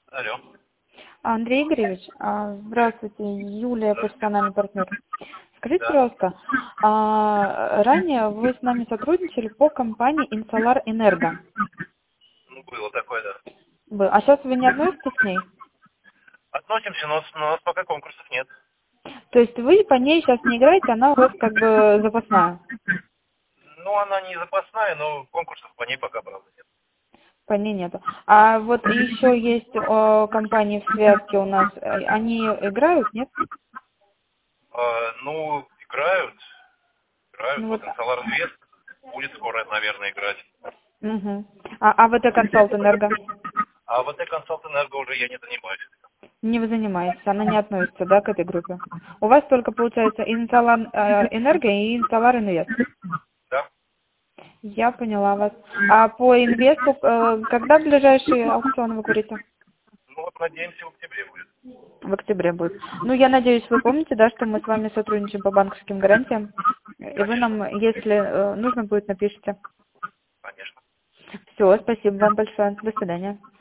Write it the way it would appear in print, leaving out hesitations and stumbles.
Алло. Андрей Игоревич, здравствуйте, Юлия, профессиональный партнер. Скажите, Да. пожалуйста, ранее вы с нами сотрудничали по компании Инсолар Энерго. Ну, было такое, да. А сейчас вы не относитесь к ней? Относимся, но у нас пока конкурсов нет. То есть вы по ней сейчас не играете, она у вас как бы запасная? Ну, она не запасная, но конкурсов по ней пока, правда, нет. По ней нету. А вот еще есть компании в связке у нас, они играют, нет? Ну, играют. Ну Вот вот, Инсолар Инвест будет скоро, наверное, играть. угу. А ВТ Консалт Энерго? А вот консалт Энерго уже я не занимаюсь. Не вы занимаетесь, она не относится, да, к этой группе. У вас только, получается, Инсолар Энерго и Инсолар Инвест. Да. Я поняла вас. А по инвесту, когда ближайший аукцион, вы говорите? Ну, вот надеемся, в октябре будет. В октябре будет. Ну, я надеюсь, вы помните, да, что мы с вами сотрудничаем по банковским гарантиям. И вы Конечно. нам, если нужно будет, напишите. Конечно. Все, спасибо вам большое. До свидания.